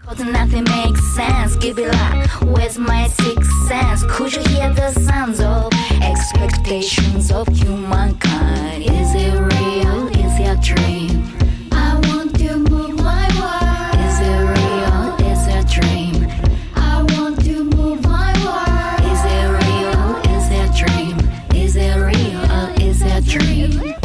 But nothing makes sense. Give it up. Where's my sixth sense? Could you hear the sounds of expectations of humankind? Is it real? Is it a dream? I want to move my world. Is it real? Is it a dream? I want to move my world. Is it real? Is it a dream? Is it real? Is it a dream?